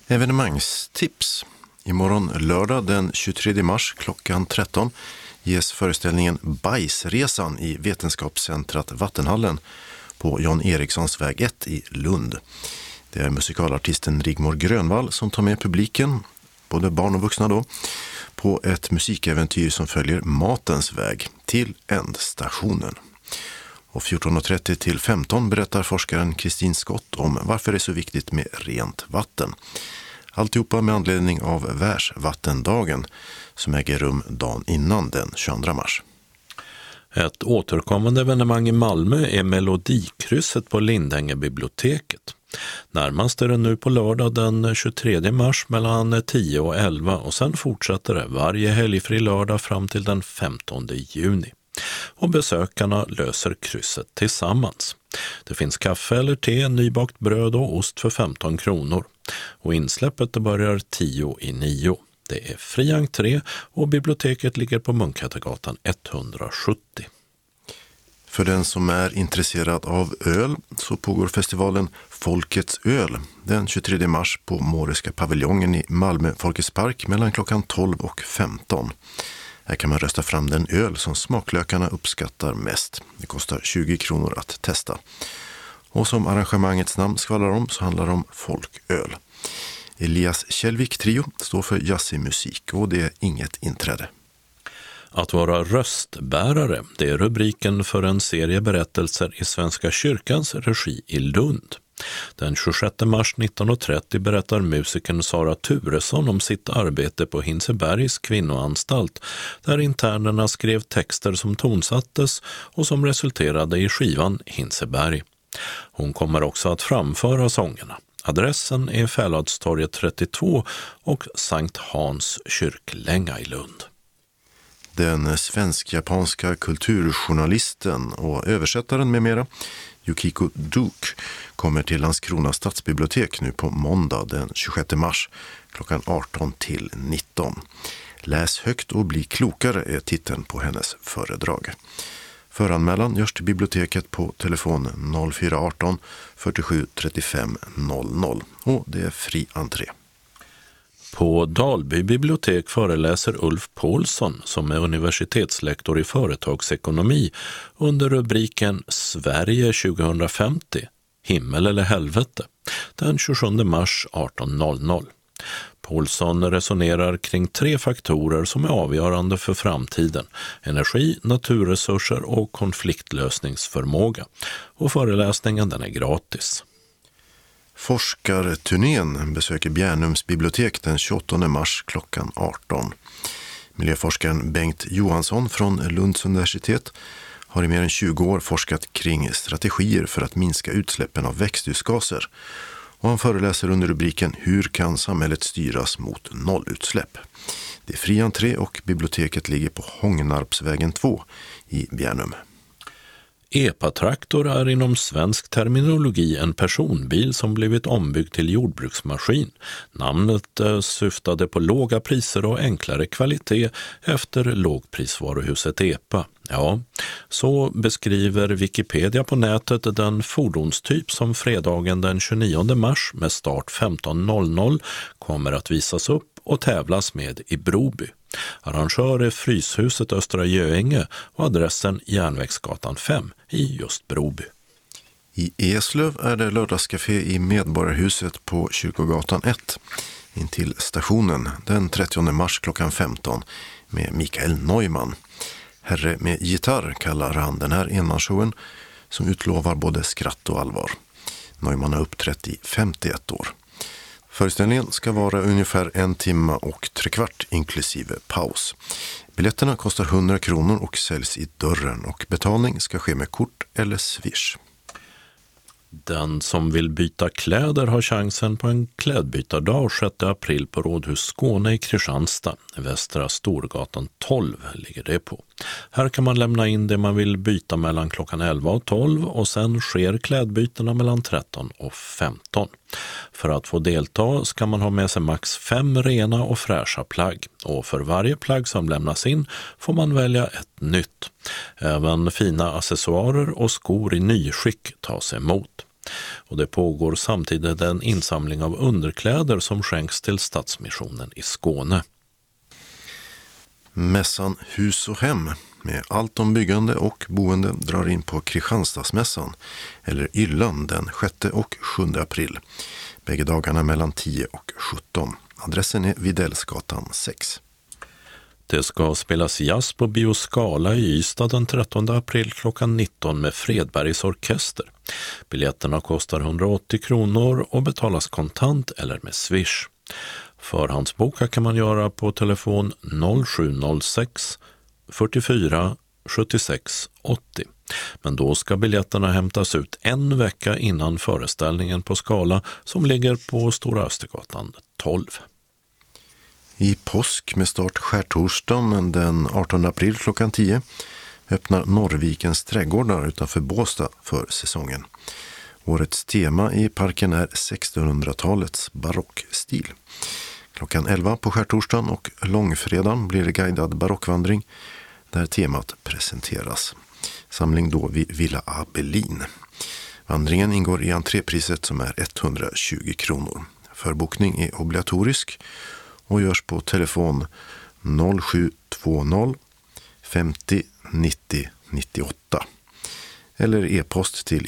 Evenemangstips. Imorgon lördag den 23 mars klockan 13 ges föreställningen Bajsresan i Vetenskapscentrat Vattenhallen på Jan Erikssons väg 1 i Lund. Det är musikalartisten Rigmor Grönvall som tar med publiken, både barn och vuxna då, på ett musikäventyr som följer matens väg till ändstationen. Och 14.30 till 15 berättar forskaren Kristin Skott om varför det är så viktigt med rent vatten. Alltihopa med anledning av Världsvattendagen som äger rum dagen innan den 22 mars. Ett återkommande evenemang i Malmö är Melodikrysset på Lindängebiblioteket. Närmast är det nu på lördag den 23 mars mellan 10 och 11 och sen fortsätter det varje helgfri lördag fram till den 15 juni. Och besökarna löser krysset tillsammans. Det finns kaffe eller te, nybakt bröd och ost för 15 kronor. Och insläppet börjar 10:09. Det är fri entré och biblioteket ligger på Munkhättegatan 170. För den som är intresserad av öl så pågår festivalen Folkets öl den 23 mars på Måriska paviljongen i Malmö Folkets park mellan klockan 12 och 15. Här kan man rösta fram den öl som smaklökarna uppskattar mest. Det kostar 20 kronor att testa. Och som arrangemangets namn skvallrar om så handlar det om folköl. Elias Kjellvik Trio står för jazzig musik och det är inget inträde. Att vara röstbärare, det är rubriken för en serie berättelser i Svenska kyrkans regi i Lund. Den 26 mars 1930 berättar musikern Sara Turesson om sitt arbete på Hinsebergs kvinnoanstalt, där internerna skrev texter som tonsattes och som resulterade i skivan Hinseberg. Hon kommer också att framföra sångerna. Adressen är Fäladstorget 32 och Sankt Hans kyrklänga i Lund. Den svensk-japanska kulturjournalisten och översättaren med mera, Yukiko Duke, kommer till Landskrona stadsbibliotek nu på måndag den 26 mars klockan 18 till 19. Läs högt och bli klokare är titeln på hennes föredrag. Föranmälan görs till biblioteket på telefon 0418 47 35 00 och det är fri entré. På Dalby bibliotek föreläser Ulf Paulsson som är universitetslektor i företagsekonomi under rubriken Sverige 2050, himmel eller helvete, den 27 mars 18.00. Paulsson resonerar kring 3 faktorer som är avgörande för framtiden: energi, naturresurser och konfliktlösningsförmåga. Och föreläsningen den är gratis. Forskarturnén besöker Bjärnums bibliotek den 28 mars klockan 18. Miljöforskaren Bengt Johansson från Lunds universitet har i mer än 20 år forskat kring strategier för att minska utsläppen av växthusgaser. Och han föreläser under rubriken Hur kan samhället styras mot nollutsläpp? Det är fri entré och biblioteket ligger på Hångnarpsvägen 2 i Bjärnum. Epatraktor är inom svensk terminologi en personbil som blivit ombyggd till jordbruksmaskin. Namnet syftade på låga priser och enklare kvalitet efter lågprisvaruhuset EPA. Ja, så beskriver Wikipedia på nätet den fordonstyp som fredagen den 29 mars med start 15.00 kommer att visas upp och tävlas med i Broby. Arrangör är Fryshuset Östra Göinge och adressen Järnvägsgatan 5 i just Broby. I Eslöv är det lördagscafé i Medborgarhuset på Kyrkogatan 1 intill stationen den 30 mars klockan 15 med Mikael Neumann. Herre med gitarr kallar han den här enmansshowen som utlovar både skratt och allvar. Neumann har uppträtt i 51 år. Föreställningen ska vara ungefär 1 timme och 3/4 inklusive paus. Biljetterna kostar 100 kronor och säljs i dörren och betalning ska ske med kort eller swish. Den som vill byta kläder har chansen på en klädbytardag 6 april på Rådhus Skåne i Kristianstad. Västra Storgatan 12 ligger det på. Här kan man lämna in det man vill byta mellan klockan 11 och 12 och sen sker klädbytena mellan 13 och 15. För att få delta ska man ha med sig max 5 rena och fräscha plagg. Och för varje plagg som lämnas in får man välja ett nytt. Även fina accessoarer och skor i nyskick tas emot. Och det pågår samtidigt en insamling av underkläder som skänks till Stadsmissionen i Skåne. Mässan Hus och hem med allt om byggande och boende drar in på Kristianstadsmässan, eller Yllan, den 6 och 7 april. Bägge dagarna mellan 10 och 17. Adressen är Videllsgatan 6. Det ska spelas jazz på Bioskala i Ystad den 13 april klockan 19 med Fredbergs orkester. Biljetterna kostar 180 kronor och betalas kontant eller med Swish. Förhandsboka kan man göra på telefon 0706 44 76 80. Men då ska biljetterna hämtas ut en vecka innan föreställningen på Skala som ligger på Stora Östergatan 12. I påsk med start skärtorsdagen den 18 april klockan 10 öppnar Norrvikens trädgårdar utanför Båstad för säsongen. Årets tema i parken är 1600-talets barockstil. Klockan 11 på skärtorsdagen och långfredagen blir det guidad barockvandring där temat presenteras. Samling då vid Villa Abelin. Vandringen ingår i entrépriset som är 120 kronor. Förbokning är obligatorisk och görs på telefon 0720 50 90 98 eller e-post till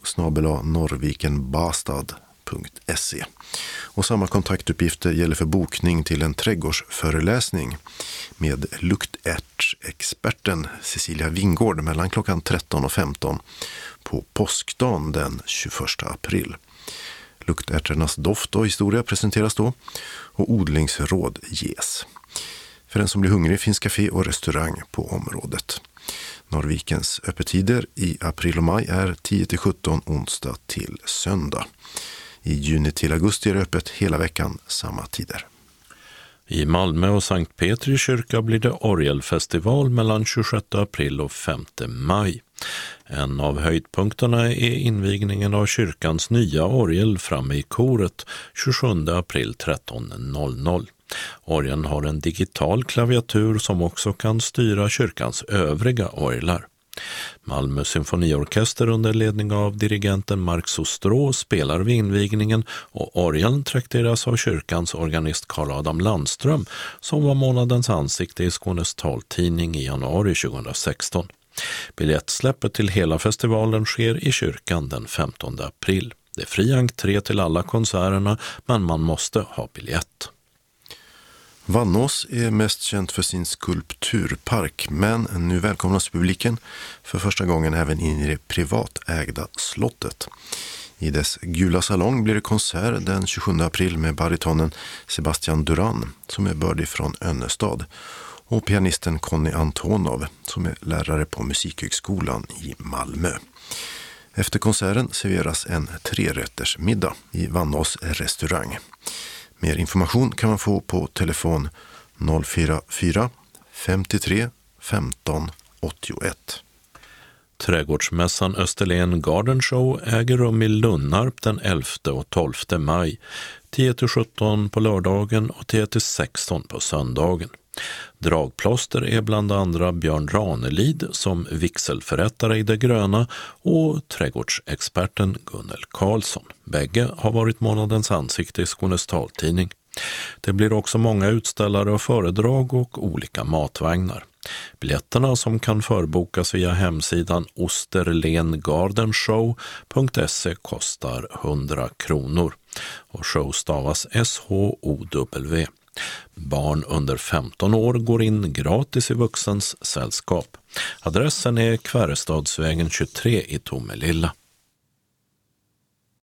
info@norrvikenbastad.se. Och samma kontaktuppgifter gäller för bokning till en trädgårdsföreläsning med luktärtsexperten Cecilia Wingård mellan klockan 13 och 15 på påskdagen den 21 april. Luktärternas doft och historia presenteras då och odlingsråd ges. För den som blir hungrig finns café och restaurang på området. Norrvikens öppettider i april och maj är 10-17 onsdag till söndag. I juni till augusti är det öppet hela veckan samma tider. I Malmö och Sankt Petri kyrka blir det orgelfestival mellan 26 april och 5 maj. En av höjdpunkterna är invigningen av kyrkans nya orgel framme i koret 27 april 13.00. Orgeln har en digital klaviatur som också kan styra kyrkans övriga orglar. Malmö symfoniorkester under ledning av dirigenten Mark Sostrå spelar vid invigningen och orgeln trakteras av kyrkans organist Carl Adam Landström som var månadens ansikte i Skånes taltidning i januari 2016. Biljettsläppet till hela festivalen sker i kyrkan den 15 april. Det är fri entré till alla konserterna men man måste ha biljett. Vannås är mest känt för sin skulpturpark, men nu välkomnas publiken för första gången även in i det privatägda slottet. I dess gula salong blir det konsert den 27 april med baritonen Sebastian Duran som är bördig från Önnestad och pianisten Conny Antonov som är lärare på Musikhögskolan i Malmö. Efter konserten serveras en 3-rättersmiddag i Vannås restaurang. Mer information kan man få på telefon 044 53 15 81. Trädgårdsmässan Österlen Garden Show äger rum i Lunnarp den 11 och 12 maj, 10-17 på lördagen och 10-16 på söndagen. Dragplåster är bland andra Björn Ranelid som vigselförrättare i Det gröna och trädgårdsexperten Gunnel Karlsson. Bägge har varit månadens ansikte i Skånes taltidning. Det blir också många utställare och föredrag och olika matvagnar. Biljetterna som kan förbokas via hemsidan osterlengardenshow.se kostar 100 kronor och show stavas SHOW. Barn under 15 år går in gratis i vuxens sällskap. Adressen är Kvärestadsvägen 23 i Tomelilla.